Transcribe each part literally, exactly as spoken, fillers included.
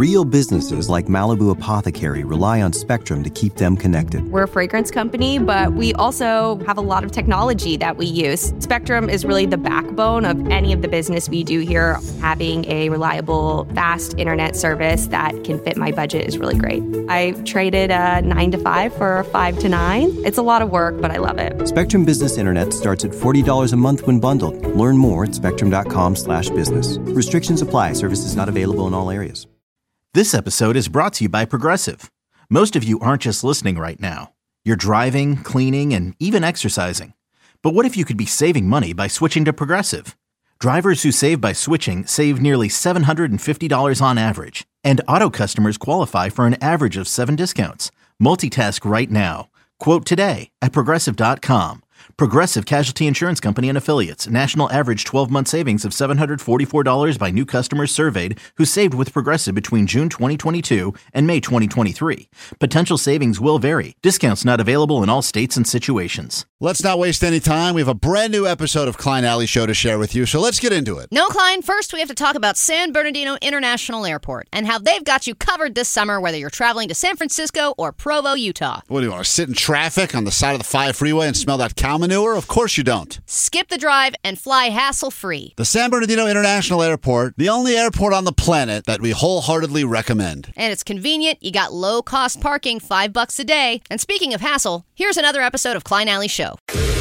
Real businesses like Malibu Apothecary rely on Spectrum to keep them connected. We're a fragrance company, but we also have a lot of technology that we use. Spectrum is really the backbone of any of the business we do here. Having a reliable, fast internet service that can fit my budget is really great. I traded a nine to five for a five to nine. It's a lot of work, but I love it. Spectrum Business Internet starts at forty dollars a month when bundled. Learn more at spectrum.com slash business. Restrictions apply. Services not available in all areas. This episode is brought to you by Progressive. Most of you aren't just listening right now. You're driving, cleaning, and even exercising. But what if you could be saving money by switching to Progressive? Drivers who save by switching save nearly seven hundred fifty dollars on average. And auto customers qualify for an average of seven discounts. Multitask right now. Quote today at Progressive dot com. Progressive Casualty Insurance Company and Affiliates. National average twelve-month savings of seven hundred forty-four dollars by new customers surveyed who saved with Progressive between June twenty twenty-two and May twenty twenty-three. Potential savings will vary. Discounts not available in all states and situations. Let's not waste any time. We have a brand new episode of Klein Alley Show to share with you, so let's get into it. No, Klein. First, we have to talk about San Bernardino International Airport and how they've got you covered this summer, whether you're traveling to San Francisco or Provo, Utah. What, do you want to sit in traffic on the side of the five freeway and smell that cow manure? Of course you don't. Skip the drive and fly hassle-free. The San Bernardino International Airport, the only airport on the planet that we wholeheartedly recommend. And it's convenient. You got low-cost parking, five bucks a day. And speaking of hassle, here's another episode of Klein Alley Show.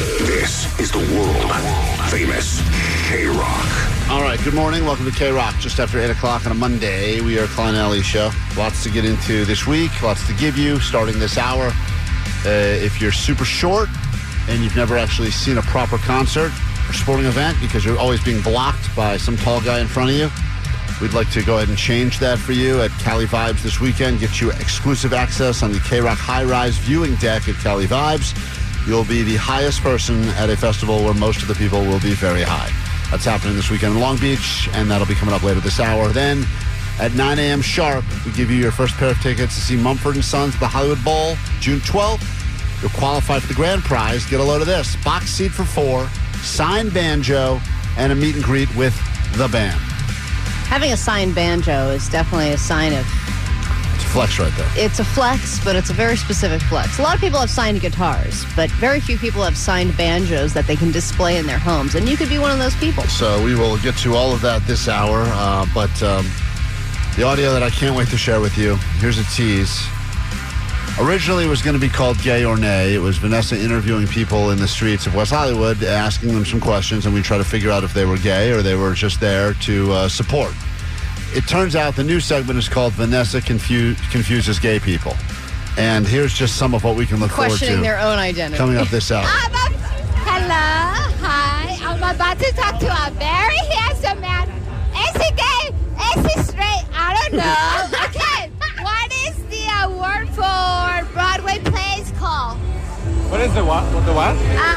This is the world-famous K-Rock. All right, good morning. Welcome to K-Rock. Just after eight o'clock on a Monday, we are Klein Alley Show. Lots to get into this week, lots to give you starting this hour. Uh, if you're super short and you've never actually seen a proper concert or sporting event because you're always being blocked by some tall guy in front of you, we'd like to go ahead and change that for you at Cali Vibes this weekend. Get you exclusive access on the K-Rock high-rise viewing deck at Cali Vibes. You'll be the highest person at a festival where most of the people will be very high. That's happening this weekend in Long Beach, and that'll be coming up later this hour. Then, at nine a.m. sharp, we give you your first pair of tickets to see Mumford and Sons at the Hollywood Bowl, June twelfth. You'll qualify for the grand prize. Get a load of this. Box seat for four, signed banjo, and a meet and greet with the band. Having a signed banjo is definitely a sign of... It's a flex right there. It's a flex, but it's a very specific flex. A lot of people have signed guitars, but very few people have signed banjos that they can display in their homes, and you could be one of those people. So we will get to all of that this hour, uh, but um, the audio that I can't wait to share with you, here's a tease. Originally, it was going to be called Gay or Nay. It was Vanessa interviewing people in the streets of West Hollywood, asking them some questions, and we try to figure out if they were gay or they were just there to uh, support. It turns out the new segment is called Vanessa Confu- Confuses Gay People. And here's just some of what we can look forward to. Questioning their own identity. Coming up this hour. I'm a, hello, hi. I'm about to talk to a very handsome man. Is he gay? Is he straight? I don't know. Okay, what is the uh, word for Broadway plays called? What is the what? What the what?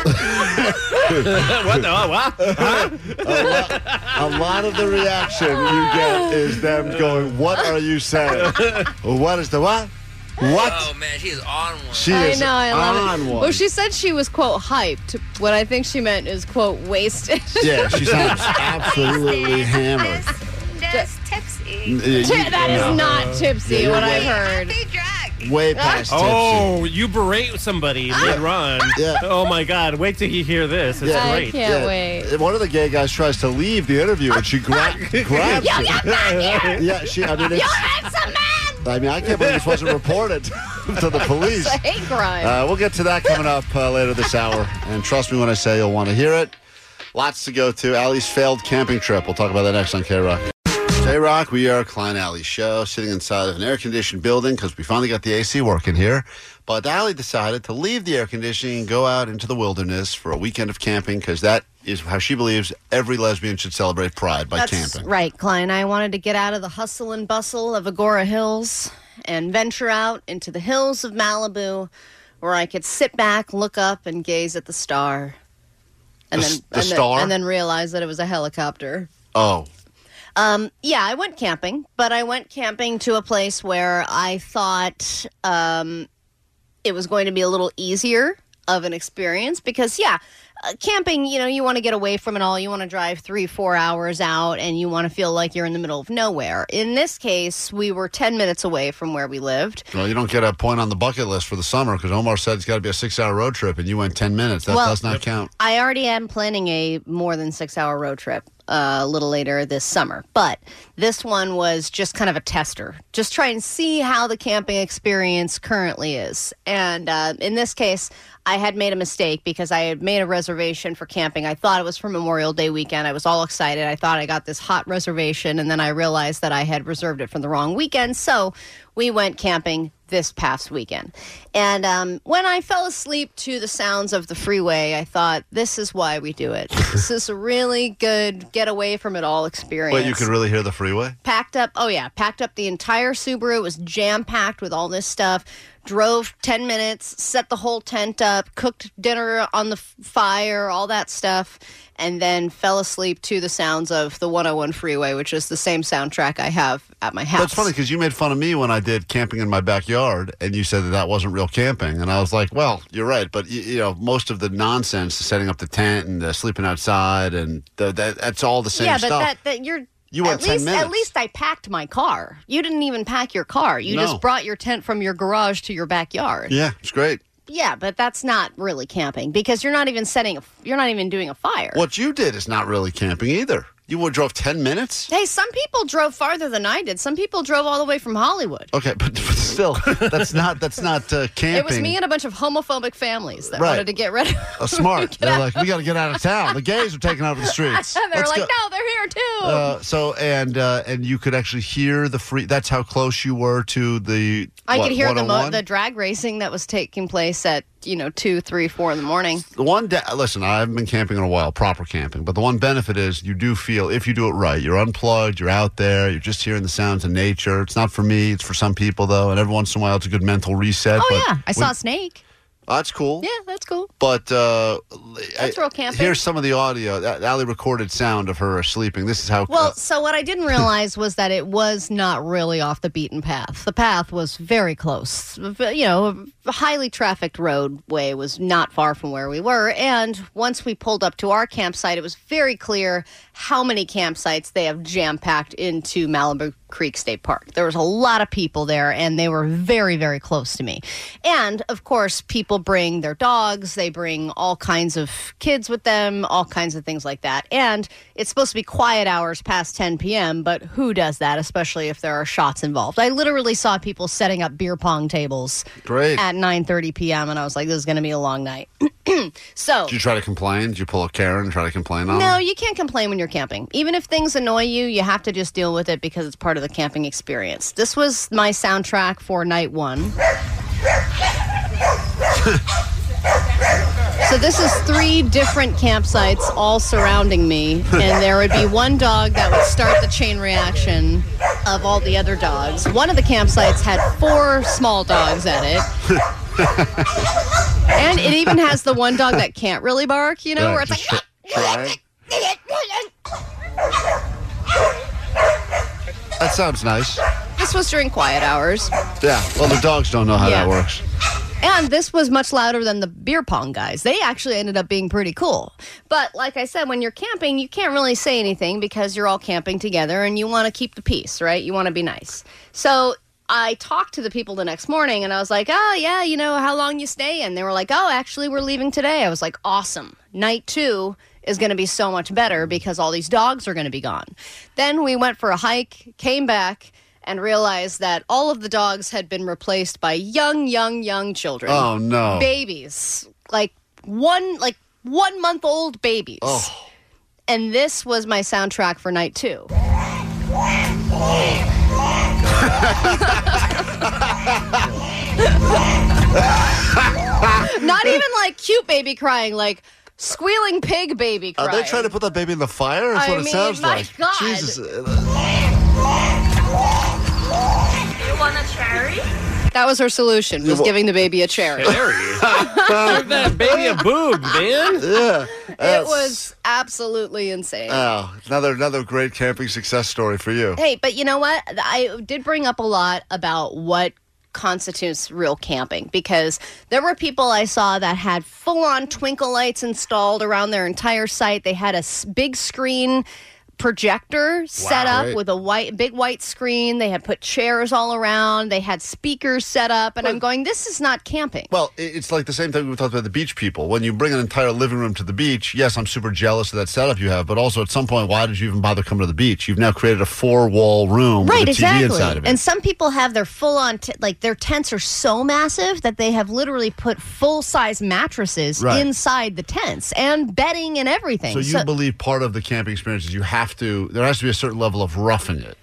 Uh, what the what? Huh? A, lot, a lot of the reaction you get is them going, what are you saying? What is the what? What? Oh, man, she is on one. She I is know, I love on it. one. Well, she said she was, quote, hyped. What I think she meant is, quote, wasted. Yeah, she sounds absolutely hammered. Just tipsy. Uh, That is no. not tipsy, Yeah, what you're I've Happy heard. drag. Way past tipsy. Oh, you berate somebody mid-run. Yeah. Oh, my God. Wait till you hear this. It's Yeah. I great. can't Yeah. wait. One of the gay guys tries to leave the interview, and she gra- grabs Yo, him. get back here. Yeah, she. I mean, You it's, handsome man. I mean, I can't believe this wasn't reported to the police. It's a hate crime. Uh, we'll get to that coming up uh, later this hour, and trust me when I say you'll want to hear it. Lots to go to. Allie's failed camping trip. We'll talk about that next on K-Rock. K-Rock, we are Klein Alley Show, sitting inside of an air-conditioned building because we finally got the A C working here. But Allie decided to leave the air conditioning and go out into the wilderness for a weekend of camping because that is how she believes every lesbian should celebrate Pride, by That's camping. right, Klein. I wanted to get out of the hustle and bustle of Agora Hills and venture out into the hills of Malibu where I could sit back, look up, and gaze at the star. And The then, s- the and star? Then, and then realize that it was a helicopter. Oh. Um, yeah, I went camping, but I went camping to a place where I thought um, it was going to be a little easier of an experience because, yeah, uh, camping, you know, you want to get away from it all. You want to drive three, four hours out and you want to feel like you're in the middle of nowhere. In this case, we were ten minutes away from where we lived. Well, you don't get a point on the bucket list for the summer because Omar said it's got to be a six-hour road trip and you went ten minutes. That Well, does not count. I already am planning a more than six-hour road trip uh, a little later this summer. But this one was just kind of a tester. Just try and see how the camping experience currently is. And uh, in this case, I had made a mistake because I had made a reservation for camping. I thought it was for Memorial Day weekend. I was all excited. I thought I got this hot reservation, and then I realized that I had reserved it for the wrong weekend. So we went camping this past weekend. And um, when I fell asleep to the sounds of the freeway, I thought, this is why we do it. This is a really good get away from it all experience. Wait, you could really hear the freeway? Packed up, oh yeah, packed up the entire Subaru. It was jam-packed with all this stuff. Drove ten minutes, set the whole tent up, cooked dinner on the f- fire, all that stuff, and then fell asleep to the sounds of the one oh one freeway, which is the same soundtrack I have at my house. That's funny because you made fun of me when I did camping in my backyard, and you said that that wasn't real camping. And I was like, well, you're right. But, you, you know, most of the nonsense, setting up the tent and uh, sleeping outside, and the, that, that's all the same yeah, but stuff. that, that you're... You went at ten least, minutes. At least I packed my car. You didn't even pack your car. You No. just brought your tent from your garage to your backyard. Yeah, it's great. Yeah, but that's not really camping because you're not even setting. A, you're not even doing a fire. What you did is not really camping either. You would drove ten minutes? Hey, some people drove farther than I did. Some people drove all the way from Hollywood. Okay, but, but still, that's not that's not uh, camping. It was me and a bunch of homophobic families that Right. wanted to get rid of. Uh, smart. Get They're out. like, we got to get out of town. The gays are taking over the streets. They were Let's like, go. no, they're here too. Uh, so and uh, and you could actually hear the free. That's how close you were to the. I what, could hear the mo- one oh one? the drag racing that was taking place at you know two, three, four in the morning. The one. Da- listen, I haven't been camping in a while, proper camping. But the one benefit is you do feel if you do it right. You're unplugged. You're out there. You're just hearing the sounds of nature. It's not for me. It's for some people though. And every once in a while, it's a good mental reset. Oh but yeah, I saw when- a snake. Oh, that's cool. Yeah, that's cool. But uh, That's I- real camping. Here's some of the audio. That Allie recorded sound of her sleeping. This is how. Well, uh, so what I didn't realize was that it was not really off the beaten path. The path was very close. You know, a highly trafficked roadway was not far from where we were. And once we pulled up to our campsite, it was very clear how many campsites they have jam-packed into Malibu Creek State Park. There was a lot of people there, and they were very, very close to me. And, of course, people bring their dogs. They bring all kinds of kids with them, all kinds of things like that. And it's supposed to be quiet hours past ten p.m., but who does that, especially if there are shots involved? I literally saw people setting up beer pong tables Great. at nine thirty p.m., and I was like, this is going to be a long night. So... Did you try to complain? Did you pull a Karen and try to complain on No, them? you can't complain when you're camping. Even if things annoy you, you have to just deal with it because it's part of the camping experience. This was my soundtrack for night one. So this is three different campsites all surrounding me, and there would be one dog that would start the chain reaction of all the other dogs. One of the campsites had four small dogs at it. And it even has the one dog that can't really bark, you know, Right, where it's just like... try- That sounds nice. This was during quiet hours. Yeah. Well, the dogs don't know how Yeah. that works. And this was much louder than the beer pong guys. They actually ended up being pretty cool. But like I said, when you're camping, you can't really say anything because you're all camping together and you want to keep the peace, right? You want to be nice. So I talked to the people the next morning and I was like, oh, yeah, you know, how long you stay? And they were like, oh, actually, we're leaving today. I was like, awesome. Night two is going to be so much better because all these dogs are going to be gone. Then we went for a hike, came back, and realized that all of the dogs had been replaced by young, young, young children. Oh, no. Babies. Like one, like one month old babies. Oh. And this was my soundtrack for night two. Not even like cute baby crying, like squealing pig baby crying. Are they trying to put that baby in the fire? That's I what it mean, sounds my like. God. Jesus. You want a cherry? That was her solution, was well- giving the baby a cherry. Cherry. Give that baby a boob, man. Yeah. It was absolutely insane. Oh, another another great camping success story for you. Hey, but you know what? I did bring up a lot about what constitutes real camping, because there were people I saw that had full-on twinkle lights installed around their entire site. They had a s- big screen projector set up right. with a white, big white screen. They had put chairs all around. They had speakers set up, and Well, I'm going, this is not camping. Well, it- it's like the same thing we talked about the beach people. When you bring an entire living room to the beach, yes, I'm super jealous of that setup you have, but also at some point, why did you even bother coming to the beach? You've now created a four-wall room Right, with a exactly. T V inside of it. And some people have their full-on, t- like their tents are so massive that they have literally put full-size mattresses Right. inside the tents and bedding and everything. so you believe part of the camping experience is you have to, there has to be a certain level of roughing it.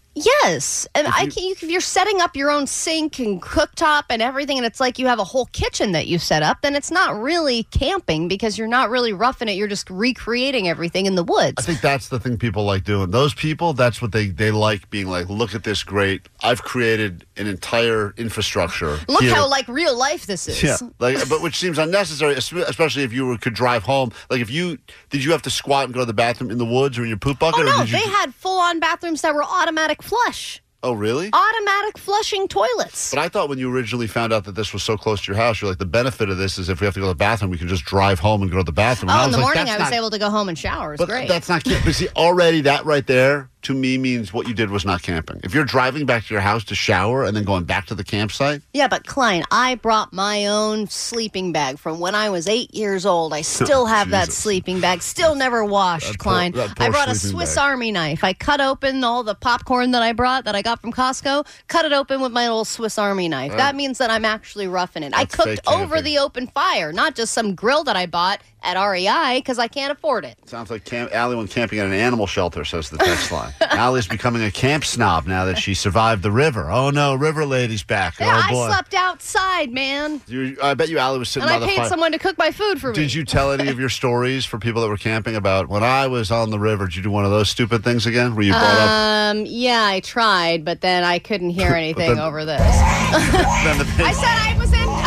Yes, and I can, you, if you're setting up your own sink and cooktop and everything, and it's like you have a whole kitchen that you set up, then it's not really camping because you're not really roughing it. You're just recreating everything in the I woods. think that's the thing people like doing. Those people, that's what they, they like, being like, look at this great, I've created an entire infrastructure. Look here. how like real life this is. Yeah, like, but which seems unnecessary, es- especially if you were, could drive home. Like, if you did, you have to squat and go to the bathroom in the woods or in your poop bucket? Oh or no, did you, they had full-on bathrooms that were automatic flush, Oh, really? automatic flushing toilets. But I thought when you originally found out that this was so close to your house, you're like, the benefit of this is if we have to go to the bathroom, we can just drive home and go to the bathroom. And Oh, I in the was like, morning that's I was not- able to go home and shower. It was But great. that's not camping. See, already that right there, to me, means what you did was not camping. If you're driving back to your house to shower and then going back to the campsite, Yeah, but Klein, I brought my own sleeping bag from when I was eight years old. I still have that Jesus. sleeping bag, still never washed, That poor- Klein. that poor I brought a sleeping Swiss bag. Army knife. I cut open all the popcorn that I brought that I got from Costco, cut it open with my little Swiss Army knife. That means that I'm actually roughing it. I That's cooked fake over camping. the open fire, not just some grill that I bought at R E I because I can't afford it. sounds like camp- Allie went camping at an animal shelter, says the text line. Allie's becoming a camp snob now that she survived the river. Oh, no, river lady's back. Yeah, oh, boy. I slept outside, man. You, I bet you Allie was sitting And by I the paid fire. someone to cook my food for me. Did you tell any of your stories for people that were camping about when I was on the river? Did you do one of those stupid things again where you brought up Um, yeah, I tried, but then I couldn't hear anything then- over this. then the I said I was in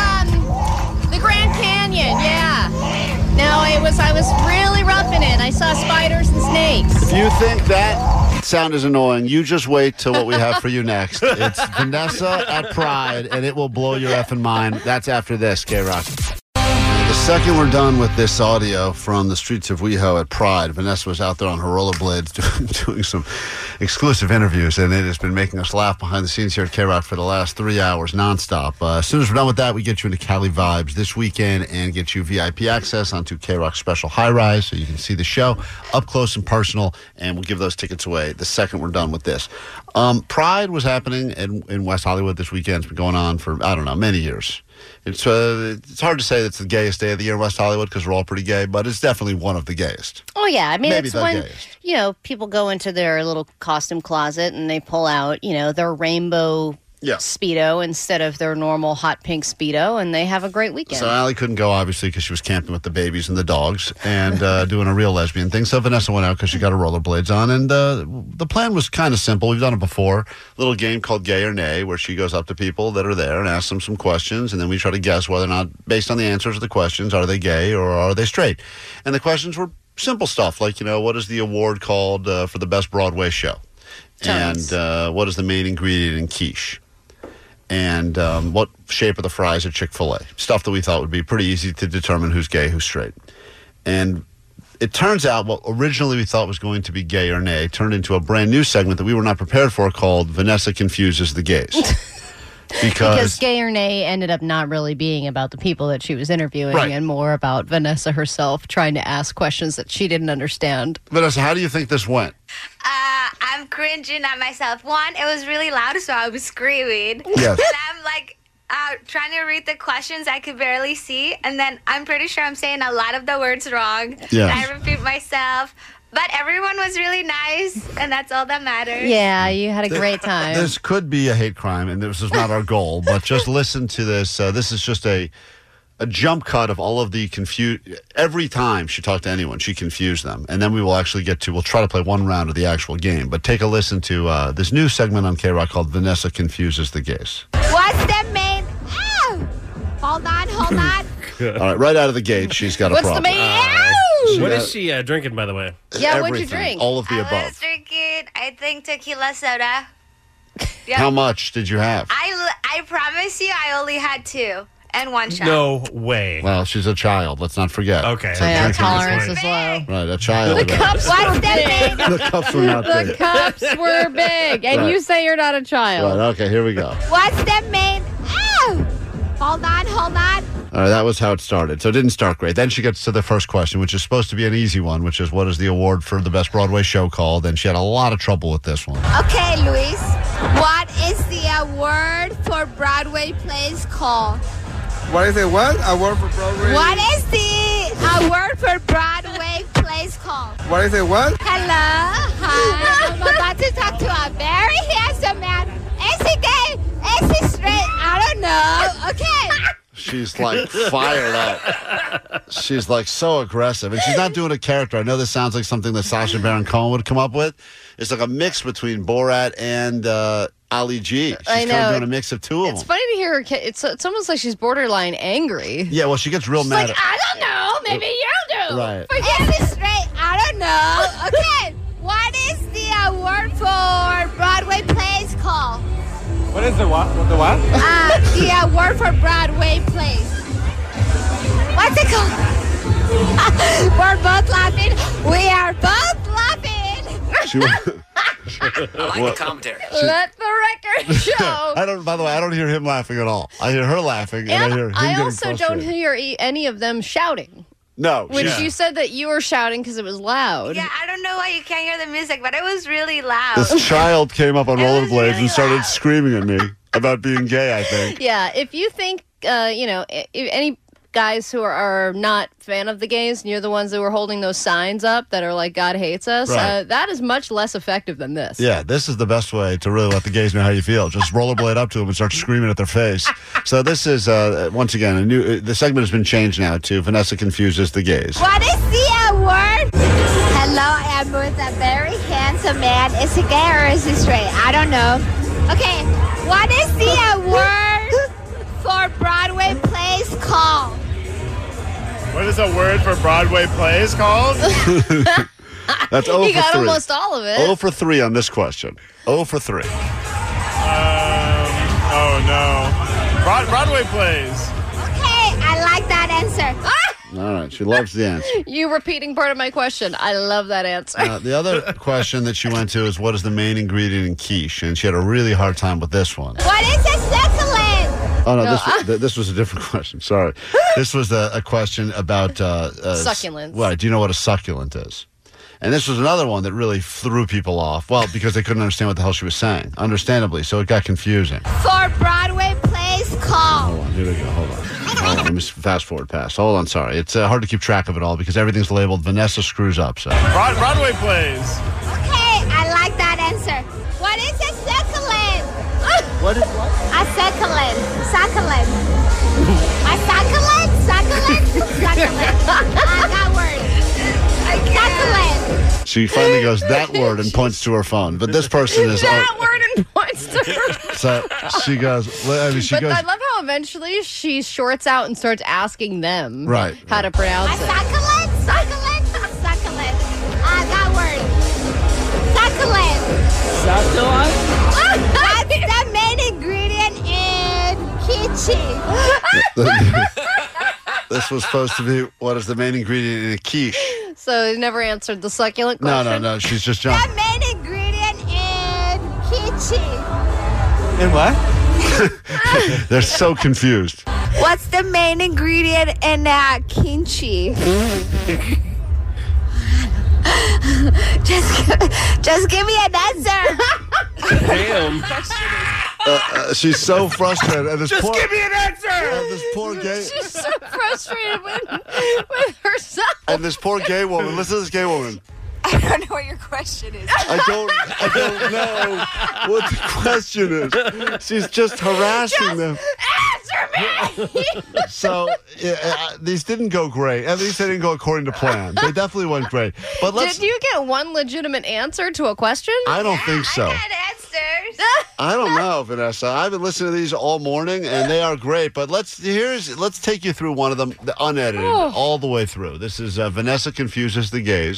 um, the Grand Canyon. Yeah. No, it was. I was really roughing it. I saw spiders and snakes. If you think that sound is annoying, you just wait till what we have for you next. It's Vanessa at Pride, and it will blow your effing mind. That's after this, K-Rock. The second we're done with this audio from the streets of WeHo at Pride, Vanessa was out there on her rollerblades doing, doing some exclusive interviews, and it has been making us laugh behind the scenes here at K-Rock for the last three hours nonstop. Uh, as soon as we're done with that, we get you into Cali Vibes this weekend and get you V I P access onto K-Rock's special high-rise so you can see the show up close and personal, and we'll give those tickets away the second we're done with this. Um, Pride was happening in, in West Hollywood this weekend. It's been going on for, I don't know, many years. It's uh, it's hard to say it's the gayest day of the year in West Hollywood because we're all pretty gay, but it's definitely one of the gayest. Oh yeah, I mean Maybe it's the when gayest. you know people go into their little costume closet and they pull out you know their rainbow Yeah. Speedo instead of their normal hot pink Speedo, and they have a great weekend. So Allie couldn't go, obviously, because she was camping with the babies and the dogs and uh, doing a real lesbian thing. So Vanessa went out because she got her rollerblades on. And uh, the plan was kind of simple. We've done it before. A little game called Gay or Nay, where she goes up to people that are there and asks them some questions. And then we try to guess whether or not, based on the answers to the questions, are they gay or are they straight? And the questions were simple stuff like, you know, what is the award called uh, for the best Broadway show? Tons. And uh, what is the main ingredient in quiche? And um, what shape are the fries at Chick-fil-A? Stuff that we thought would be pretty easy to determine who's gay, who's straight. And it turns out what originally we thought was going to be Gay or Nay turned into a brand new segment that we were not prepared for called Vanessa Confuses the Gays. Because Because, Gay or Nay ended up not really being about the people that she was interviewing Right. and more about Vanessa herself trying to ask questions that she didn't understand. Vanessa, how do you think this went? Uh, I'm cringing at myself. One, it was really loud, so I was screaming. Yes. And I'm like uh, trying to read the questions I could barely see. And then I'm pretty sure I'm saying a lot of the words wrong. Yes. And I repeat myself. But everyone was really nice, and that's all that matters. Yeah, you had a great time. This could be a hate crime, and this is not our goal, but just listen to this. Uh, this is just a a jump cut of all of the confuse. Every time she talked to anyone, she confused them. And then we will actually get to, we'll try to play one round of the actual game. But take a listen to uh, this new segment on K-Rock called Vanessa Confuses the Gays. What's the main? Ow! Hold on, hold on. All right, right out of the gate, she's got a What's the problem. main? Uh, Ow! What is she uh, drinking, by the way? Yeah, what'd you Everything, drink? All of the I above. was drinking, I think, tequila soda. Yep. How much did you have? I, I promise see, I only had two and one shot. No way. Well, she's a child. Let's not forget. Okay. So Yeah, drinking tolerance is- is low. Right, a child. The cups What's were the big. name? The cups were not The big. cups were big. And Right. you say you're not a child. Right, okay, here we go. What's the main? Oh! Hold on, hold on. All right, that was how it started. So it didn't start great. Then she gets to the first question, which is supposed to be an easy one, which is what is the award for the best Broadway show called? And she had a lot of trouble with this one. Okay, Luis. What is the award for Broadway plays called? What is it? What? A word for Broadway? What is the award for Broadway plays called? What is it? What? Hello, hi. I'm about to talk to a very handsome man. Is he gay? Is he straight? I don't know. Okay. She's like fired up. She's like so aggressive. And she's not doing a character. I know this sounds like something that Sacha Baron Cohen would come up with. It's like a mix between Borat and uh, Ali G. She's I kind know. of doing a mix of two of It's them. funny to hear her. ca- It's, it's almost like she's borderline angry. Yeah, well, she gets real mad. Like, I don't know. Maybe you do. Right. Is he straight? I don't know. Okay. What is the award for Broadway plays called? What is the what? The what? Uh, the award for Broadway plays. What's it called? We're both laughing. We are both laughing. She, I like the commentary. Let the record show. I don't. By the way, I don't hear him laughing at all. I hear her laughing, and, I And hear him I getting also don't frustrated. hear e- any of them shouting. No, Which she's- you said that you were shouting because it was loud. Yeah, I don't know why you can't hear the music, but it was really loud. This child came up on It was rollerblades really and started loud. screaming at me about being gay, I think. Yeah, if you think, uh, you know, i- if any guys who are, are not fan of the gays, and you're the ones that were holding those signs up that are like, God hates us, Right. uh, that is much less effective than this. Yeah, this is the best way to really let the gays know how you feel. Just rollerblade up to them and start screaming at their face. So this is, uh, once again, a new. Uh, the segment has been changed now to Vanessa Confuses the Gays. What is the award? Hello, I'm with a very handsome man. Is he gay or is he straight? I don't know. Okay, what is the award for Broadway plays called? What is a word for Broadway plays called? That's zero He for got three. almost all of it. zero for three on this question. zero for three. Um, oh no. Broad- Broadway plays. Okay, I like that answer. Ah! All right, she loves the answer. You repeating part of my question. I love that answer. Uh, the other question that she went to is what is the main ingredient in quiche? And she had a really hard time with this one. What is a succulent? Oh, no, No, this, was, th- this was a different question. Sorry. This was a, a question about... Uh, uh, Succulents. Right. Do you know what a succulent is? And this was another one that really threw people off. Well, because they couldn't understand what the hell she was saying, understandably. So it got confusing. For Broadway plays called. Hold on. Here we go. Hold on. Hold on. Let me fast forward past. Hold on. Sorry. It's uh, hard to keep track of it all because everything's labeled Vanessa screws up. So Broad- Broadway plays. Okay, I like that answer. What is a succulent? What is what? A succulent. Succulent. A succulent? Succulent? Succulent. I got word. Succulent. She finally goes that word and points to her phone. But this person is... that word and points to her. So she goes... I mean, she But goes... I love how eventually she shorts out and starts asking them Right, how to pronounce A it. succulent? Succulent? Succulent. I got word. Succulent. Succulent? That's the main ingredient in kimchi. This was supposed to be what is the main ingredient in a quiche. So he never answered the succulent No, question. no, no. She's just The jumping. main ingredient in kimchi. And what? They're so confused. What's the main ingredient in uh, kimchi? just, just give me an answer. Damn. Uh, uh, she's so frustrated. And this Just poor, give me an answer. and this poor gay She's so frustrated with, with herself. and this poor gay woman. Listen to this gay woman. I don't know what your question is. I don't I don't know what the question is. She's just harassing them. Answer me. So yeah, uh, these didn't go great. At least they didn't go according to plan. They definitely went great. But let's Did you get one legitimate answer to a question? I don't think so. I got answers. I don't know, Vanessa. I've been listening to these all morning, and they are great. But let's here's let's take you through one of them, the unedited, Oh. all the way through. This is uh, Vanessa Confuses the Gays.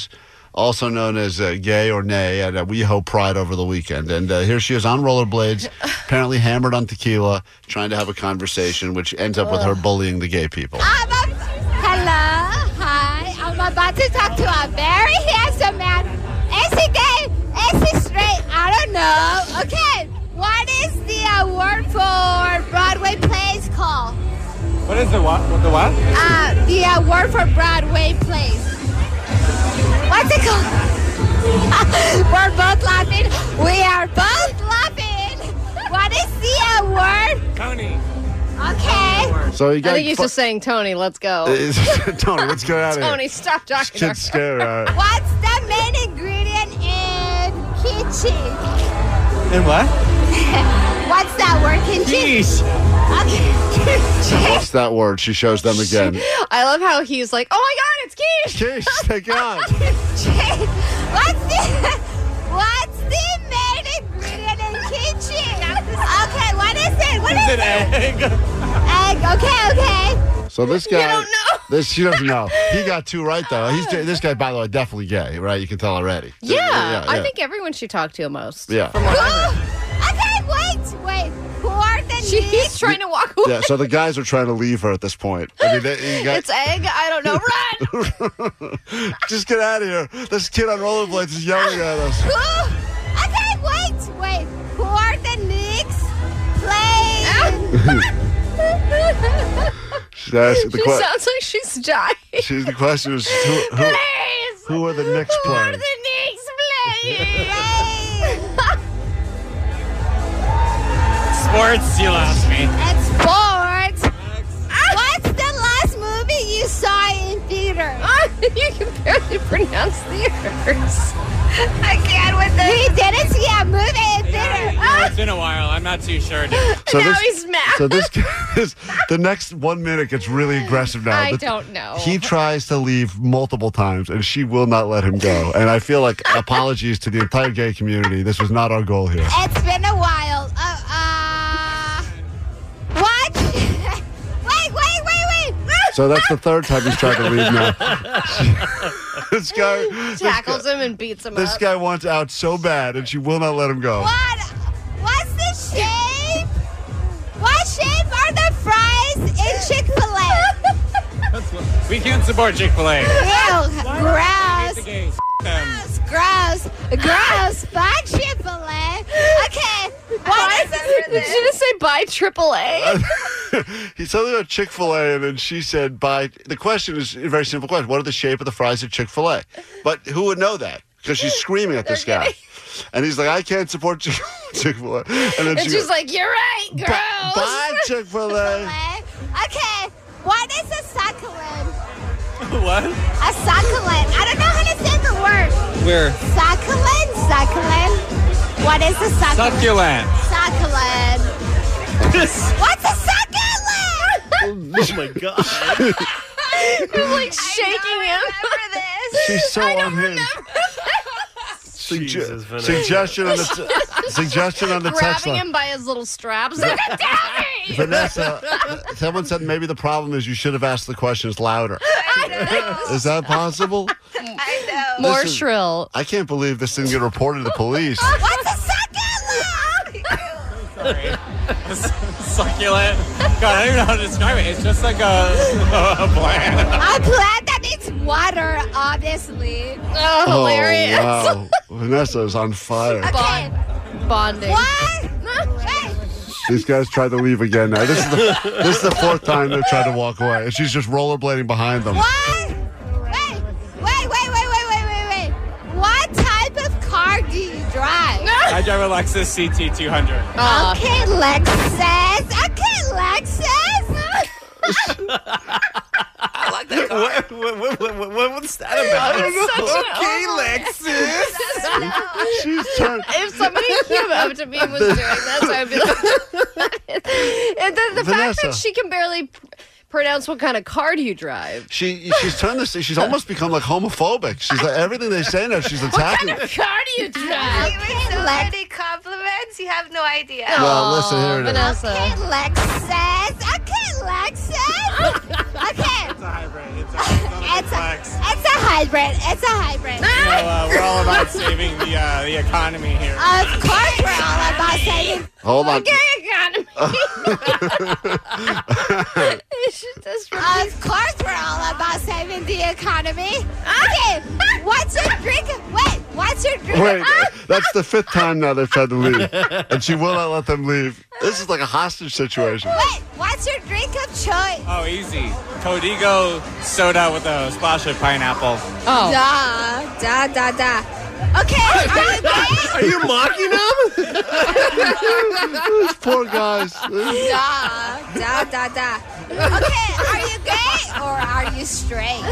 also known as uh, Gay or Nay at uh, WeHo Pride over the weekend. And uh, here she is on rollerblades, apparently hammered on tequila, trying to have a conversation, which ends up with her bullying the gay people. I'm a, hello, hi. I'm about to talk to a very handsome man. Is he gay? Is he straight? I don't know. Okay, what is the uh, word for Broadway plays called? What is the what? What the what? Uh, the uh, word for Broadway plays. What's it called? We're both laughing. We are both laughing. What is the uh, word? Tony. Okay. So you I got think he's just saying, Tony, let's go. Tony, let's get out of here. Tony, stop This talking. kid's scared. All right. What's the main ingredient in kimchi? And what? What's that word? Kimchi? Jeez. Okay. What's that word? She shows them again. I love how he's like, oh my God, it's quiche. Quiche, thank God. What's the What's the main ingredient in kimchi? Okay, what is it? What is It's it? an egg. Egg. Okay, okay. So this guy, You don't know. this she doesn't know. He got two right though. He's this guy, by the way, definitely gay, right? You can tell already. Yeah, yeah, I yeah. think everyone should talk to most. Yeah. From what I heard. Okay, wait, wait. Who are the She's Knicks? trying to walk away. Yeah, so the guys are trying to leave her at this point. I mean, they, you got, It's egg. I don't know. Run. just get out of here. This kid on rollerblades is yelling at us. Who? Okay, wait, wait. Who are the Knicks playing? She's asking the She que- sounds like she's dying. she's, the question is, who, who, Please. who are the Knicks Who are playing? the Knicks playing? Sports, you lost me. It's sports. What's the last movie you saw in theater? You can barely pronounce theaters. I can't with this. He didn't see a movie in theater. No, it's been a while. I'm not too sure, dude. So now this, he's mad. So this, this, the next one minute gets really aggressive now. I The- don't know. He tries to leave multiple times, and she will not let him go. And I feel like apologies to the entire gay community. This was not our goal here. It's been a while. Uh, uh, what? wait, wait, wait, wait. So that's the third time he's tried to leave now. this guy Tackles him and beats him This up. guy wants out so bad, and she will not let him go. What? What's the shape? What shape are the fries in Chick-fil-A? We can't support Chick-fil-A. Ew, gross. Gay. Them. Gross, gross. Fuck Chick-fil-A. Okay, what is it? Did you just say buy triple A? He's something about Chick-fil-A, and then she said, "By." The question is a very simple question: what are the shape of the fries at Chick-fil-A? But who would know that? Because she's screaming at this guy, and he's like, "I can't support Chick- Chick-fil-A." And then And she she's goes, like, you're right, girls. "Buy- Buy Chick-fil-A." Okay, what is a succulent? What? A succulent. I don't know how to say the word. Where? Succulent, succulent. What is a succulent? Succulent. Succulent. What's a succulent? Oh my god. I'm like shaking him. She's so I don't unhinged. Sugge- Jesus, Vanessa. suggestion on the t- suggestion on the text Grabbing line. him by his little straps. Look at Daddy! Vanessa, someone said maybe the problem is you should have asked the questions louder. Is that possible? I know. More This is- shrill. I can't believe this didn't get reported to the police. What's a succulent? Sorry. Succulent. God, I don't even know how to describe it. It's just like a, a plant. A plant that needs water, obviously. Oh, hilarious. wow. Vanessa is on fire. Okay. Bonding. What? Hey, These guys tried to leave again now. This is the, this is the fourth time they've tried to walk away. And she's just rollerblading behind them. what? Wait, wait, wait, wait, wait, wait, wait, wait. What type of car do you drive? I drive a Lexus C T two hundred. Uh, Okay, Lexus. Okay, Lexus. I like that car. What, what, what, what, what, what's that about? Okay, Lexus. She's turned. If somebody came up to me and was doing this, I'd be like, and the, the fact Vanessa. that she can barely pr- pronounce what kind of car do you drive. She she's turned this. She's almost become like homophobic. She's like everything they say now. She's attacking. What kind of car do you drive? Okay, so many compliments. You have no idea. Well, listen here it is. Vanessa. Okay, Lexus. Okay, Lexus. Okay. It's a hybrid. It's a, it's It's a, it's a hybrid. It's a hybrid. You know, uh, we're all about saving the uh, the economy here. Of course, we're all about saving. Hold on. Okay, economy. Of course, we're all about saving the economy. Okay, what's your drink? Wait, what's your drink? Wait, that's the fifth time now they've tried to leave. And she will not let them leave. This is like a hostage situation. Wait, what's your drink of choice? Oh, easy. Codigo soda with a splash of pineapple. Oh. Da, da, da, da. Okay, are you gay? Are you mocking them? These poor guys. Da, da, da, da. Okay, are you gay or are you straight?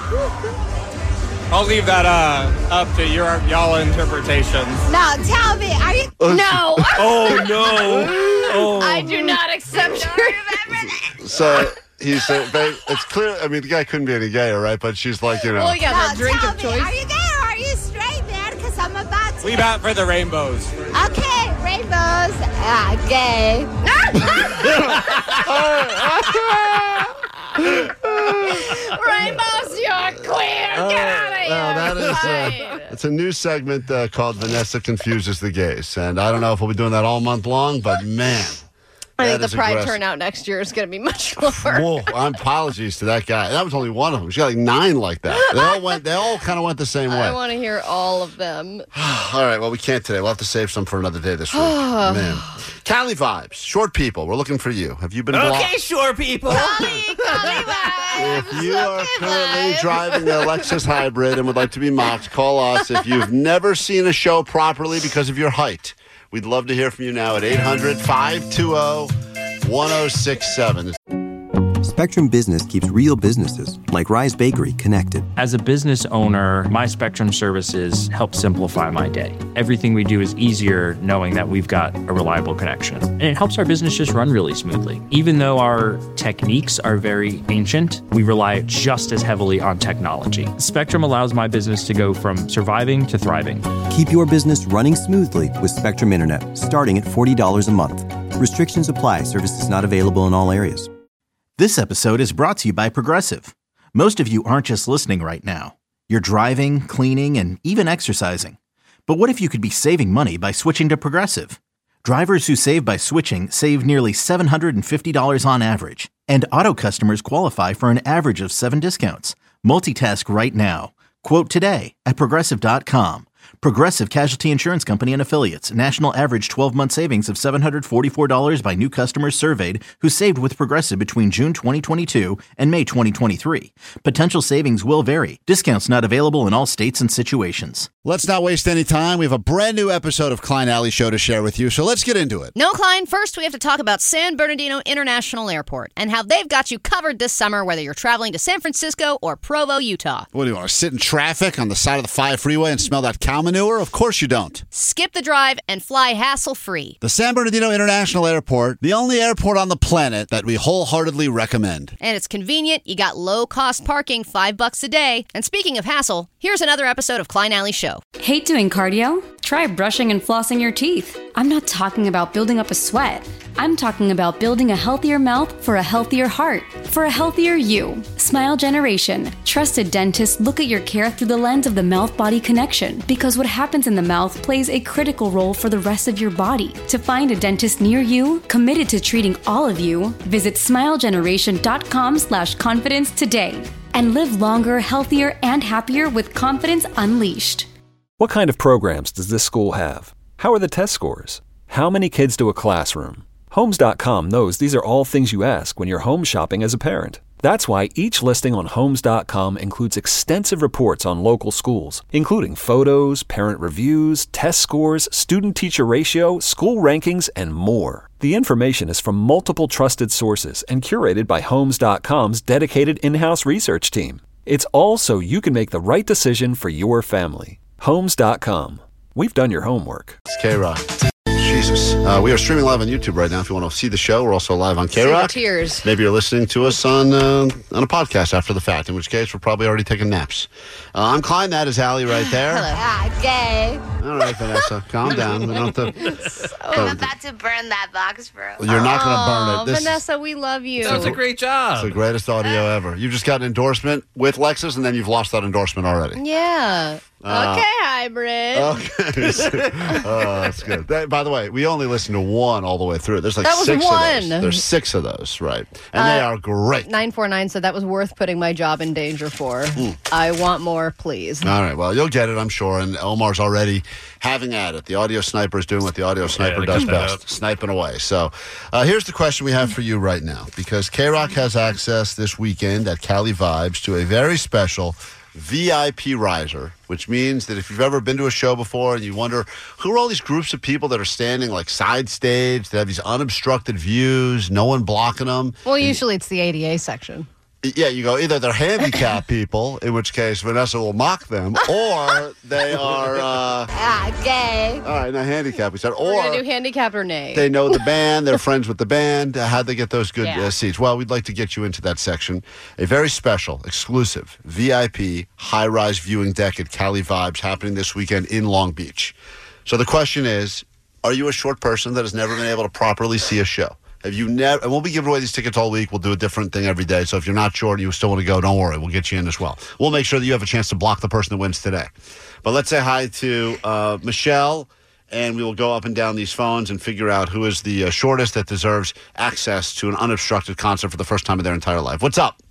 I'll leave that uh, up to your y'all interpretations. No, tell me, are you... No. Oh, no. Oh. I do not accept your... So he said, babe, it's clear. I mean, the guy couldn't be any gayer, right? But she's like, you know. Well, yeah, No, that drink tell of me, choice. are you gay or are you straight, man? Because I'm about to... Leave out for the rainbows. Okay, rainbows. Ah, gay. Rainbows, you're queer. Get out of here. Well, that is, uh, it's a new segment uh, called Vanessa Confuses the Gays. And I don't know if we'll be doing that all month long, but man. I think that the is pride aggressive. turnout next year is going to be much lower. Whoa, I'm apologies to that guy. That was only one of them. She got like nine like that. They all went. They all kind of went the same way. I want to hear all of them. All right, well, we can't today. We'll have to save some for another day this week. Man. Cali Vibes, short people, we're looking for you. Have you been blocked? Okay, sure, people. If you are currently driving the Lexus Hybrid and would like to be mocked, call us. If you've never seen a show properly because of your height, we'd love to hear from you now at eight hundred, five two zero, one zero six seven. Spectrum Business keeps real businesses, like Rise Bakery, connected. As a business owner, my Spectrum services help simplify my day. Everything we do is easier knowing that we've got a reliable connection. And it helps our business just run really smoothly. Even though our techniques are very ancient, we rely just as heavily on technology. Spectrum allows my business to go from surviving to thriving. Keep your business running smoothly with Spectrum Internet, starting at forty dollars a month. Restrictions apply. Services not available in all areas. This episode is brought to you by Progressive. Most of you aren't just listening right now. You're driving, cleaning, and even exercising. But what if you could be saving money by switching to Progressive? Drivers who save by switching save nearly seven hundred fifty dollars on average. And auto customers qualify for an average of seven discounts. Multitask right now. Quote today at Progressive dot com. Progressive Casualty Insurance Company and Affiliates. National average twelve-month savings of seven hundred forty-four dollars by new customers surveyed who saved with Progressive between June twenty twenty-two and May twenty twenty-three. Potential savings will vary. Discounts not available in all states and situations. Let's not waste any time. We have a brand new episode of Klein Alley Show to share with you, so let's get into it. No, Klein, first we have to talk about San Bernardino International Airport and how they've got you covered this summer, whether you're traveling to San Francisco or Provo, Utah. What do you want to sit in traffic on the side of the five freeway and smell that cow manure? Of course you don't. Skip the drive and fly hassle-free. The San Bernardino International Airport, the only airport on the planet that we wholeheartedly recommend. And it's convenient. You got low-cost parking, five bucks a day. And speaking of hassle, here's another episode of Klein Alley Show. Hate doing cardio? Try brushing and flossing your teeth. I'm not talking about building up a sweat. I'm talking about building a healthier mouth for a healthier heart, for a healthier you. Smile Generation. Trusted dentists look at your care through the lens of the mouth-body connection, because what happens in the mouth plays a critical role for the rest of your body. To find a dentist near you, committed to treating all of you, visit smilegeneration.com slash confidence today. And live longer, healthier, and happier with confidence unleashed. What kind of programs does this school have? How are the test scores? How many kids do a classroom? Homes dot com knows these are all things you ask when you're home shopping as a parent. That's why each listing on Homes dot com includes extensive reports on local schools, including photos, parent reviews, test scores, student-teacher ratio, school rankings, and more. The information is from multiple trusted sources and curated by Homes dot com's dedicated in-house research team. It's all so you can make the right decision for your family. Homes dot com. We've done your homework. It's K-Rock. Jesus. Uh, we are streaming live on YouTube right now. If you want to see the show, we're also live on See the K-Rock. tears. Maybe you're listening to us on uh, on a podcast after the fact, in which case we're probably already taking naps. Uh, I'm Klein. That is Allie right there. Ah, gay. All right, Vanessa. Calm down. We don't have to... I'm about to burn that box, bro. You're not going to burn it. This Vanessa, we love you. That's a great job. is the greatest audio ever. You just got an endorsement with Lexus, and then you've lost that endorsement already. Yeah. Uh, okay, hybrid. Okay. Oh, that's good. That- by the way, we only listened to one all the way through. There's like That was six one. of those. There's six of those, right? And they Uh, are great. nine four nine said that was worth putting my job in danger for. Hmm. I want more, please. All right. Well, you'll get it, I'm sure. And Omar's already having at it. The audio sniper is doing what the audio sniper they does keep that best, up. sniping away. So uh, here's the question we have for you right now. Because K-Rock has access this weekend at Cali Vibes to a very special V I P riser, which means that if you've ever been to a show before and you wonder who are all these groups of people that are standing like side stage, that have these unobstructed views, no one blocking them. Well, usually it's the A D A section. Yeah, you go, either they're handicapped people, in which case Vanessa will mock them, or they are, uh, Ah, gay. all right, not handicapped, we said, We're going to or do handicap or nay. they know the band, they're friends with the band. Uh, how'd they get those good Yeah. uh, seats? Well, we'd like to get you into that section. A very special, exclusive V I P high-rise viewing deck at Cali Vibes happening this weekend in Long Beach. So the question is, are you a short person that has never been able to properly see a show? Have you never, and we'll be giving away these tickets all week. We'll do a different thing every day. So if you're not sure and you still want to go, don't worry. We'll get you in as well. We'll make sure that you have a chance to block the person that wins today. But let's say hi to uh, Michelle, and we will go up and down these phones and figure out who is the uh, shortest that deserves access to an unobstructed concert for the first time in their entire life. What's up?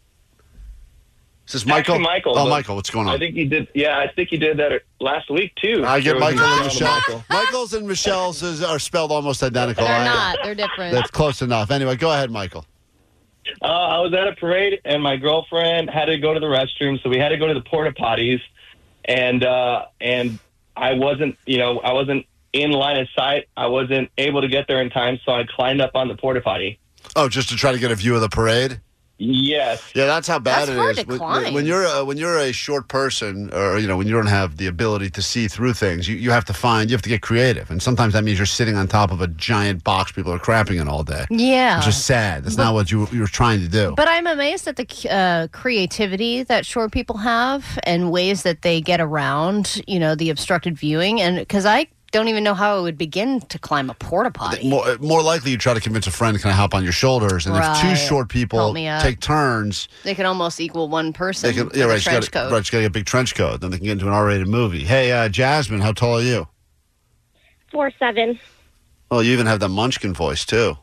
Is this Michael? Actually, Michael. Oh, but Michael, what's going on? I think you did. Yeah, I think you did that last week too. I get There was Michael a and sound of Michelle. Michael. Michael's and Michelle's is, are spelled almost identical. They're I- not. They're different. That's close enough. Anyway, go ahead, Michael. Uh, I was at a parade, and my girlfriend had to go to the restroom, so we had to go to the porta potties, and uh, and I wasn't, you know, I wasn't in line of sight. I wasn't able to get there in time, so I climbed up on the porta potty. Oh, just to try to get a view of the parade? Yes. Yeah, that's how bad That's it hard is. to When- climb. When you're a, when you're a short person, or you know, when you don't have the ability to see through things, you, you have to find, you have to get creative, and sometimes that means you're sitting on top of a giant box people are crapping in all day. Yeah. Which is sad. That's not what you you were trying to do. But I'm amazed at the uh, creativity that short people have and ways that they get around, you know, the obstructed viewing. And because I don't even know how I would begin to climb a porta potty. More, more likely, you try to convince a friend to kind of hop on your shoulders, and if two Right. short people Help me up. take turns, They can almost equal one person. they can. with Yeah, a right. You trench got coat. right. You got to get a big trench coat. Then they can get into an R-rated movie. Hey, uh, Jasmine, how tall are you? Four seven. Oh, you even have that Munchkin voice too.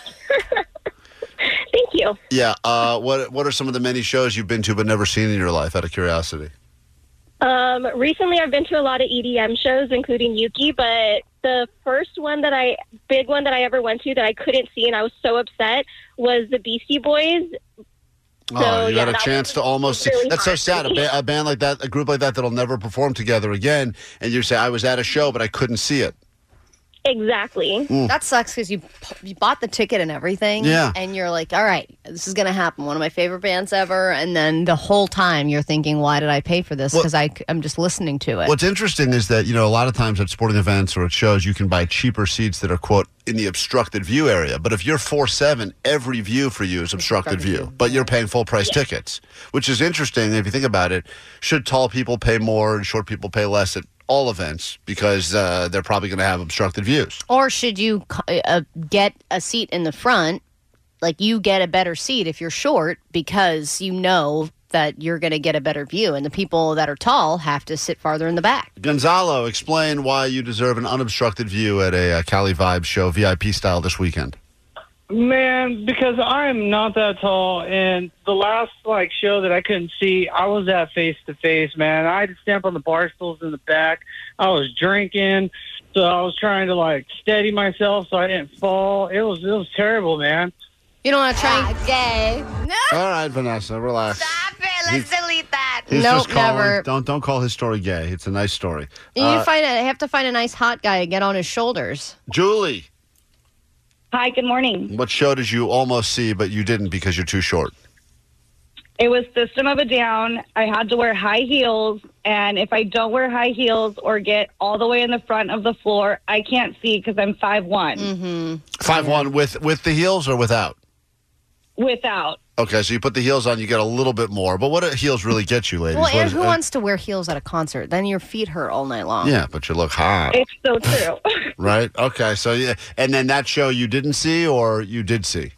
Thank you. Yeah. Uh, what What are some of the many shows you've been to but never seen in your life? Out of curiosity. Um, recently, I've been to a lot of E D M shows, including Yuki. But the first one that I, big one that I ever went to that I couldn't see, and I was so upset, was the Beastie Boys. Oh, So, you yeah, got a that chance was to almost see. really That's so hard sad. for A, me. ba- a band like that, a group like that, that'll never perform together again. And you say, "I was at a show, but I couldn't see it." Exactly. Mm. That sucks because you you bought the ticket and everything. Yeah. And you're like, all right, this is going to happen. One of my favorite bands ever. And then the whole time you're thinking, why did I pay for this? Well- Because I'm just listening to it. What's interesting is that, you know, a lot of times at sporting events or at shows, you can buy cheaper seats that are, quote, in the obstructed view area. But if you're four seven, every view for you is obstructed, view. But you're paying full price Yeah. tickets, which is interesting if you think about it. Should tall people pay more and short people pay less at all events because uh, they're probably going to have obstructed views? Or should you uh, get a seat in the front? Like you get a better seat if you're short because you know that you're going to get a better view. And the people that are tall have to sit farther in the back. Gonzalo, explain why you deserve an unobstructed view at a uh, Cali Vibes show, V I P style, this weekend. Man, because I'm not that tall, and the last like show that I couldn't see, I was at face to face. Man, I had to stand up on the bar stools in the back. I was drinking, so I was trying to like steady myself so I didn't fall. It was it was terrible, man. You don't want to try? Ah, gay. No. All right, Vanessa, relax. Stop it. Let's delete that. He's Nope, just calling. never. Don't don't call his story gay. It's a nice story. You Uh, find a, have to find a nice hot guy and get on his shoulders. Julie, Hi, good morning. what show did you almost see but you didn't because you're too short? It was System of a Down. I had to wear high heels, and if I don't wear high heels or get all the way in the front of the floor, I can't see because I'm five one. Mm-hmm. five one with, with the heels or without? Without. Okay, so you put the heels on, you get a little bit more. But what do heels really get you, ladies? Well, What and is- who uh, wants to wear heels at a concert? Then your feet hurt all night long. Yeah, but you look hot. It's so true. Right? Okay, so yeah. And then that show you didn't see or you did see?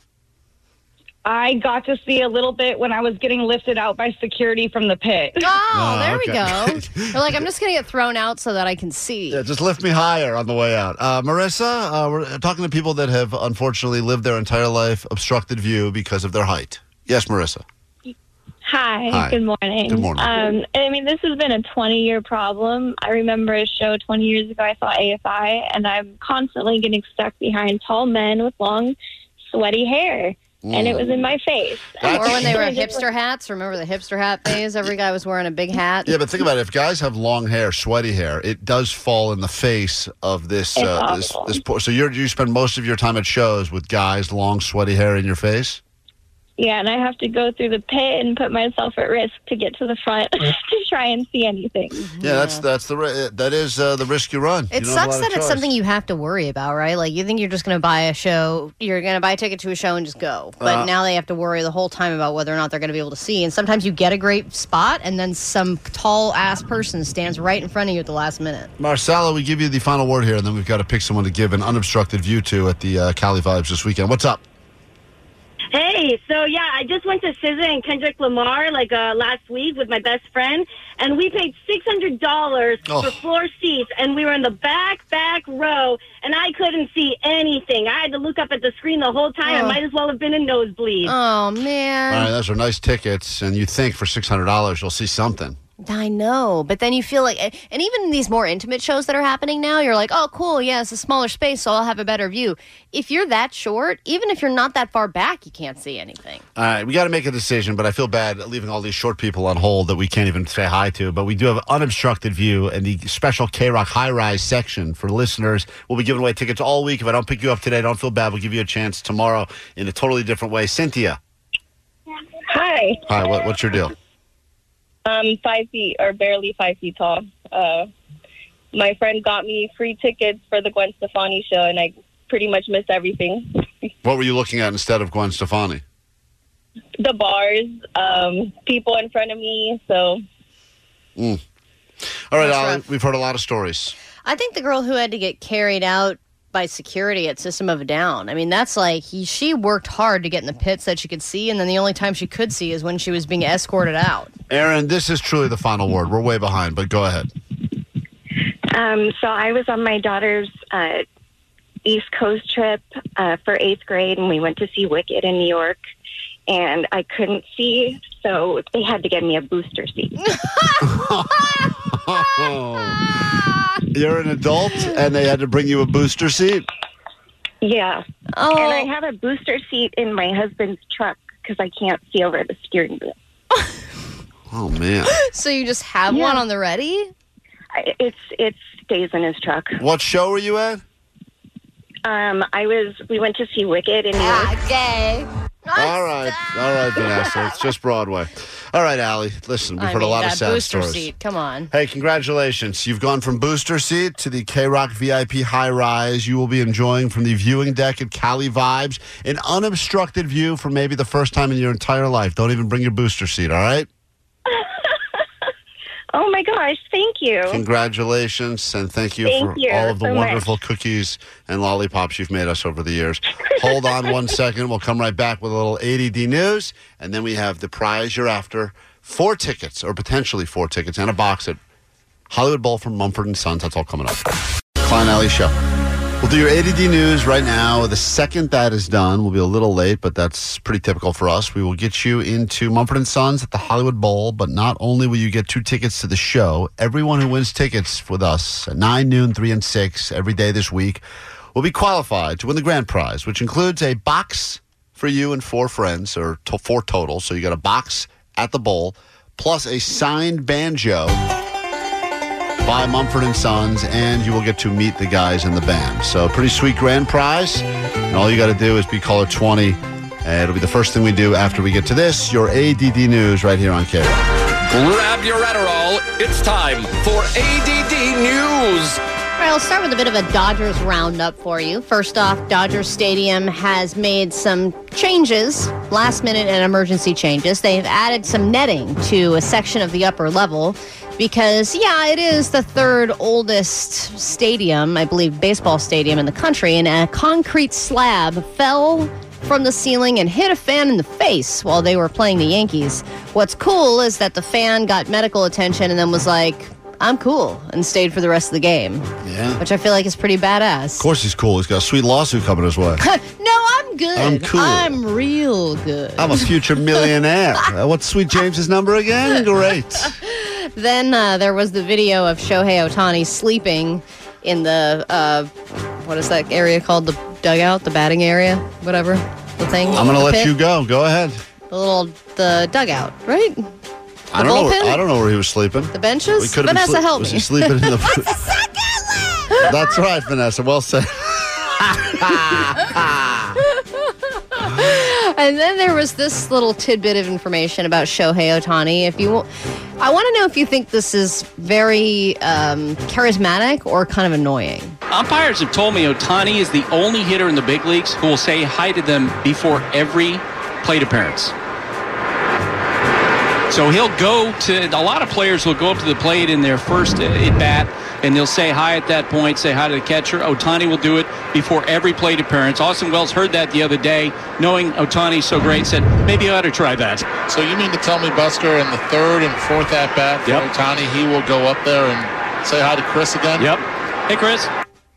I got to see a little bit when I was getting lifted out by security from the pit. Oh, Oh, there we okay. go. They're like, I'm just going to get thrown out so that I can see. Yeah, just lift me higher on the way out. Uh, Marissa, uh, we're talking to people that have unfortunately lived their entire life obstructed view because of their height. Yes, Marissa. Hi, Hi. good morning. Good morning. Um, I mean, this has been a twenty-year problem. I remember a show twenty years ago, I saw A F I, and I'm constantly getting stuck behind tall men with long, sweaty hair, and it was in my face. Or when they were And I just- hipster hats. Remember the hipster hat phase? Every guy was wearing a big hat. Yeah, but think about it. If guys have long hair, sweaty hair, it does fall in the face of this. It's Uh, this, awful. this poor, so you you spend most of your time at shows with guys' long, sweaty hair in your face? Yeah, and I have to go through the pit and put myself at risk to get to the front to try and see anything. Yeah, that's that's the ri- that is uh, the risk you run. It You don't have a sucks lot that of it's choice. something you have to worry about, right? Like, you think you're just going to buy a show, you're going to buy a ticket to a show and just go. But Uh, now they have to worry the whole time about whether or not they're going to be able to see. And sometimes you get a great spot, and then some tall-ass person stands right in front of you at the last minute. Marcella, we give you the final word here, and then we've got to pick someone to give an unobstructed view to at the uh, Cali Vibes this weekend. What's up? Hey, so yeah, I just went to S Z A and Kendrick Lamar like uh, last week with my best friend, and we paid six hundred dollars Oh. for floor seats, and we were in the back, back row, and I couldn't see anything. I had to look up at the screen the whole time. Oh. I might as well have been in nosebleed. Oh, man. All right, those are nice tickets, and you think for six hundred dollars you'll see something. I know, but then you feel like, and even in these more intimate shows that are happening now, you're like, oh, cool, yeah, it's a smaller space, so I'll have a better view. If you're that short, even if you're not that far back, you can't see anything. All right, we got to make a decision, but I feel bad leaving all these short people on hold that we can't even say hi to. But we do have an unobstructed view in the special K-Rock High Rise section for listeners. We'll be giving away tickets all week. If I don't pick you up today, don't feel bad. We'll give you a chance tomorrow in a totally different way. Cynthia. Hi. Hi, what, what's your deal? I'm five feet or barely five feet tall. Uh, my friend got me free tickets for the Gwen Stefani show, and I pretty much missed everything. What were you looking at instead of Gwen Stefani? The bars, um, people in front of me. So Mm. All right, That's Allie, rough. we've heard a lot of stories. I think the girl who had to get carried out by security at System of a Down, I mean, that's like, he, she worked hard to get in the pits that she could see, and then the only time she could see is when she was being escorted out. Aaron, this is truly the final word. We're way behind, but go ahead. Um, so I was on my daughter's uh, East Coast trip uh, for eighth grade, and we went to see Wicked in New York, and I couldn't see, so they had to get me a booster seat. You're an adult, and they had to bring you a booster seat? Yeah. Oh. And I have a booster seat in my husband's truck because I can't see over the steering wheel. Oh, man. So you just have Yeah. one on the ready? I- It's it stays in his truck. What show were you at? Um, I was. We went to see Wicked in New York. Okay. All right. All right, Vanessa. It's just Broadway. All right, Allie. Listen, we've I heard mean, a lot that of sad booster stories. seat. Come on. Hey, congratulations. You've gone from booster seat to the K-Rock V I P high rise. You will be enjoying from the viewing deck at Cali Vibes an unobstructed view for maybe the first time in your entire life. Don't even bring your booster seat, all right? Oh my gosh! Thank you. Congratulations, and thank you Thank for you all of the so wonderful much. cookies and lollipops you've made us over the years. Hold on one second. We'll come right back with a little A D D news, and then we have the prize you're after. Four tickets, or potentially four tickets, and a box at Hollywood Bowl from Mumford and Sons. That's all coming up. Klein Alley Show. We'll do your A D D news right now. The second that is done, we'll be a little late, but that's pretty typical for us. We will get you into Mumford and Sons at the Hollywood Bowl, but not only will you get two tickets to the show, everyone who wins tickets with us at nine, noon, three, and six every day this week will be qualified to win the grand prize, which includes a box for you and four friends, or to four total. So you got a box at the bowl, plus a signed banjo by Mumford and Sons, and you will get to meet the guys in the band. So pretty sweet grand prize, and all you got to do is be caller twenty Uh, it'll be the first thing we do after we get to this, your A D D news right here on K-Rock. Grab your Adderall. It's time for A D D News. All right, I'll start with a bit of a Dodgers roundup for you. First off, Dodger Stadium has made some changes, last minute and emergency changes. They've added some netting to a section of the upper level because, yeah, it is the third oldest stadium, I believe, baseball stadium in the country, and a concrete slab fell from the ceiling and hit a fan in the face while they were playing the Yankees. What's cool is that the fan got medical attention and then was like, I'm cool, and stayed for the rest of the game. Yeah. Which I feel like is pretty badass. Of course he's cool. He's got a sweet lawsuit coming his way. No, I'm good. I'm cool. I'm real good. I'm a future millionaire. uh, what's Sweet James's number again? Great. Then uh, there was the video of Shohei Ohtani sleeping in the, uh, what is that area called? The dugout? The batting area? Whatever. The thing. I'm going to the let pit? you go. Go ahead. The little, the dugout, right? I don't, know where, I don't know where he was sleeping. The benches? We could've been Vanessa, sleep- help was me. he sleeping in the... What's the second one? That's right, Vanessa. Well said. And then there was this little tidbit of information about Shohei Ohtani. If you, I want to know if you think this is very um, charismatic or kind of annoying. Umpires have told me Ohtani is the only hitter in the big leagues who will say hi to them before every plate appearance. So he'll go to, a lot of players will go up to the plate in their first at-bat, and they'll say hi at that point, say hi to the catcher. Ohtani will do it before every plate appearance. Austin Wells heard that the other day, knowing Ohtani's so great, said, maybe I ought to try that. So you mean to tell me, Buster, in the third and fourth at-bat for Yep. Ohtani, he will go up there and say hi to Chris again? Yep. Hey, Chris.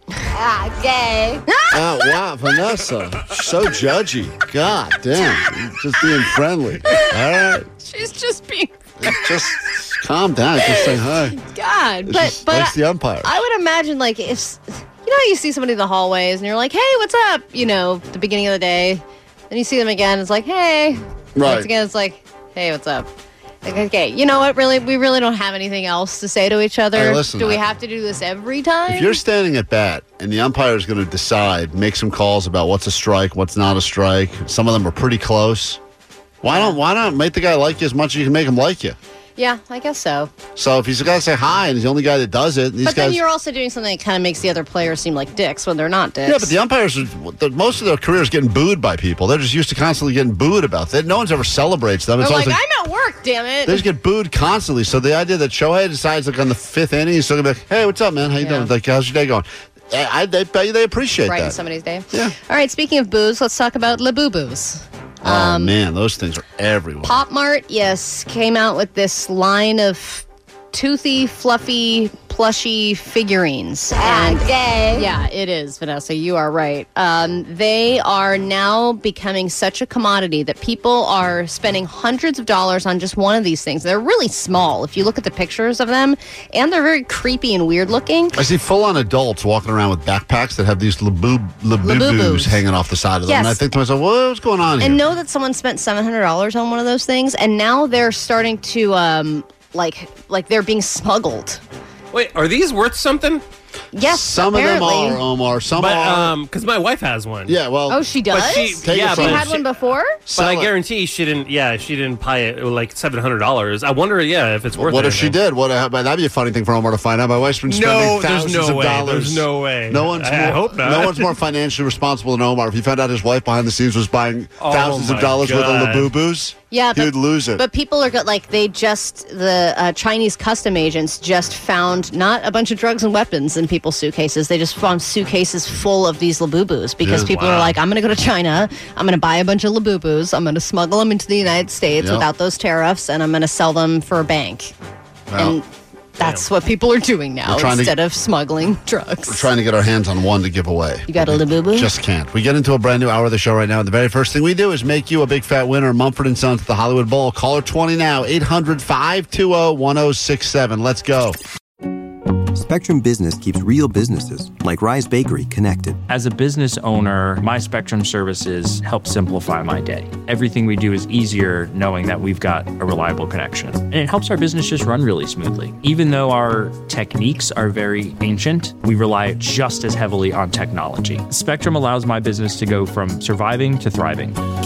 Ah, gay. Oh, wow, Vanessa. So judgy. God damn. Just being friendly. All right. She's just being... Just calm down. Just say hi. God, It's but just- but likes the umpire. I would imagine like if you know how you see somebody in the hallways and you're like, hey, what's up? You know, at the beginning of the day, then you see them again. It's like, hey. Right. Once again, it's like, hey, what's up? Like, okay, you know what? Really, we really don't have anything else to say to each other. Hey, listen, do we I- have to do this every time? If you're standing at bat and the umpire is going to decide, make some calls about what's a strike, what's not a strike. Some of them are pretty close. Why don't Why not make the guy like you as much as you can make him like you? Yeah, I guess so. So if he's the guy to say hi and he's the only guy that does it, these But guys. then you're also doing something that kind of makes the other players seem like dicks when they're not dicks. Yeah, but the umpires, are, the, most of their career is getting booed by people. They're just used to constantly getting booed about that. No one's ever celebrates them. They're It's like, always I'm at work, damn it. They just get booed constantly. So the idea that Shohei decides, like on the fifth inning, he's still gonna be like, "Hey, what's up, man? How you Yeah. doing? Like, how's your day going?" I, I they, they they appreciate Brighten that. somebody's day. Yeah. All right, speaking of booze, let's talk about Labubu's. Oh man, those things are everywhere. Pop Mart, yes, came out with this line of toothy, fluffy, plushy figurines. And gay. Yeah, it is, Vanessa. You are right. Um, they are now becoming such a commodity that people are spending hundreds of dollars on just one of these things. They're really small if you look at the pictures of them, and they're very creepy and weird looking. I see full-on adults walking around with backpacks that have these laboob, labubus Labubus. hanging off the side of them. Yes. And I think to myself, what's going on here? And know that someone spent seven hundred dollars on one of those things, and now they're starting to, um, like, like they're being smuggled. Wait, are these worth something? Yes, Some apparently. of them are, Omar. Some but, are. um, because my wife has one. Yeah, well. Oh, she does? But she, Take yeah, it She from but had she- one before? But I Sell it. guarantee she didn't. Yeah, she didn't buy it like seven hundred dollars. I wonder, yeah, if it's worth. What if she anything. did? What? Uh, that'd be a funny thing for Omar to find out. My wife's been spending No, there's thousands no of way. dollars. There's no way. No one's. I more, hope not. No one's more financially responsible than Omar. If he found out his wife behind the scenes was buying Oh, thousands of my dollars worth God. of Labubus, Yeah, he but, would lose it. But people are go- like, they just, the uh, Chinese custom agents just found not a bunch of drugs and weapons in people's suitcases. They just found suitcases full of these Labubus because Yeah. people Wow. are like, I'm going to go to China, I'm going to buy a bunch of Labubus, I'm going to smuggle them into the United States Yep. without those tariffs, and I'm going to sell them for a bank. Well, and that's what people are doing now We're trying to- instead of smuggling drugs. we're trying to get our hands on one to give away. You got a Labubu? Just can't. We get into a brand new hour of the show right now. And the very first thing we do is make you a big fat winner. Mumford and Sons at the Hollywood Bowl. Caller twenty now. eight hundred, five two zero, one zero six seven. Let's go. Spectrum Business keeps real businesses, like Rise Bakery, connected. As a business owner, my Spectrum services help simplify my day. Everything we do is easier knowing that we've got a reliable connection. And it helps our business just run really smoothly. Even though our techniques are very ancient, we rely just as heavily on technology. Spectrum allows my business to go from surviving to thriving.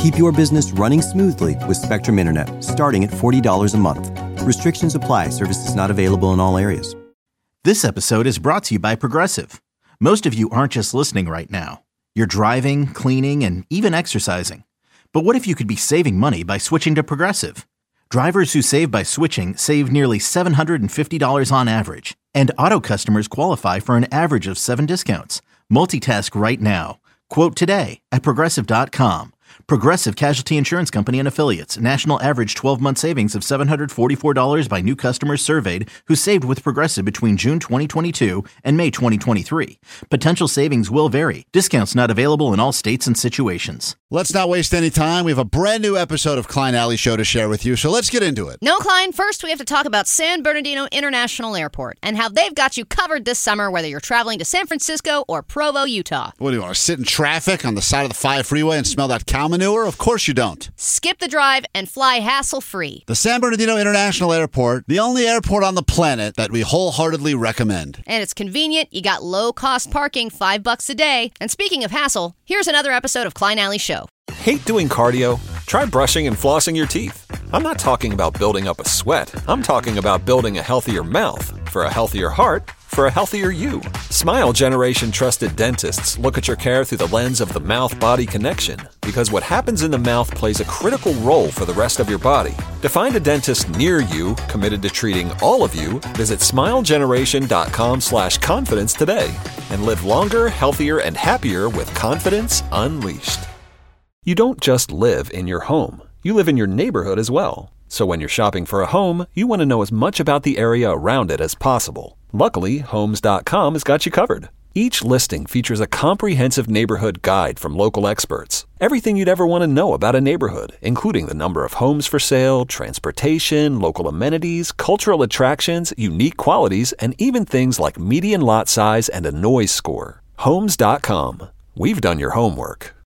Keep your business running smoothly with Spectrum Internet, starting at forty dollars a month. Restrictions apply. Services not available in all areas. This episode is brought to you by Progressive. Most of you aren't just listening right now. You're driving, cleaning, and even exercising. But what if you could be saving money by switching to Progressive? Drivers who save by switching save nearly seven hundred fifty dollars on average. And auto customers qualify for an average of seven discounts. Multitask right now. Quote today at Progressive dot com. Progressive Casualty Insurance Company and Affiliates. National average twelve-month savings of seven hundred forty-four dollars by new customers surveyed who saved with Progressive between June twenty twenty-two and May twenty twenty-three. Potential savings will vary. Discounts not available in all states and situations. Let's not waste any time. We have a brand new episode of Klein Alley Show to share with you, so let's get into it. No, Klein, first we have to talk about San Bernardino International Airport and how they've got you covered this summer, whether you're traveling to San Francisco or Provo, Utah. What do you want to sit in traffic on the side of the five freeway and smell that cow manure? Of course you don't. Skip the drive and fly hassle-free. The San Bernardino International Airport, the only airport on the planet that we wholeheartedly recommend. And it's convenient. You got low-cost parking, five bucks a day. And speaking of hassle, here's another episode of Klein Alley Show. Hate doing cardio? Try brushing and flossing your teeth. I'm not talking about building up a sweat. I'm talking about building a healthier mouth. For a healthier heart, for a healthier you. Smile Generation trusted dentists look at your care through the lens of the mouth-body connection, because what happens in the mouth plays a critical role for the rest of your body. To find a dentist near you committed to treating all of you, visit smilegeneration.com slash confidence today and live longer, healthier, and happier with confidence unleashed. You don't just live in your home. You live in your neighborhood as well. So when you're shopping for a home, you want to know as much about the area around it as possible. Luckily, Homes dot com has got you covered. Each listing features a comprehensive neighborhood guide from local experts. Everything you'd ever want to know about a neighborhood, including the number of homes for sale, transportation, local amenities, cultural attractions, unique qualities, and even things like median lot size and a noise score. Homes dot com. We've done your homework.